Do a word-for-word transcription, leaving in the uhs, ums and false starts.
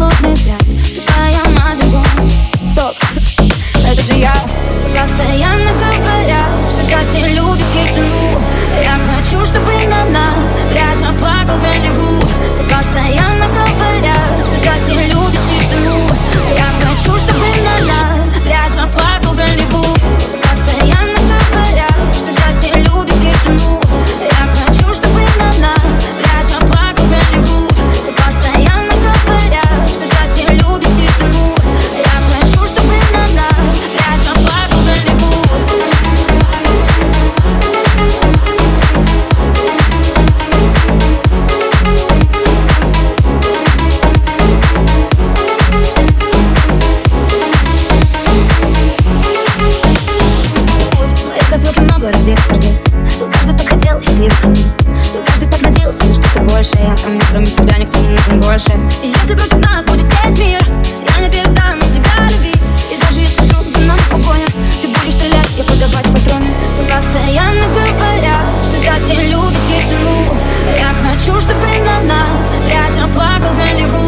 холодный взгляд, твоя мода. Стоп, это же я. Постоянно говорят, что счастье любит тишину. Я хочу, чтобы на нас блядь, оплакал Голливуд. Постоянно говорят, что счастье любит тишину. Я хочу, чтобы на нас блядь, оплакал Голливуд. Постоянно говорят, что счастье любит тишину. Я хочу, чтобы на нас блядь, оплакал Голливуд. Постоянно говорят, что счастье любит тишину. Я хочу, чтобы на нас блядь, оплакал Голливуд. Разбитых сердец. Тут каждый так хотел счастливый конец. Тут каждый так надеялся на что-то большее. А мне кроме тебя никто не нужен больше. И если против нас будет весь мир, я не перестану тебя любить. И даже если вдруг за нами погоня, ты будешь стрелять, я подавать патроны. Все постоянно говорят, что счастье любит тишину. Я хочу, чтобы на нас блядь, оплакал Голливуд.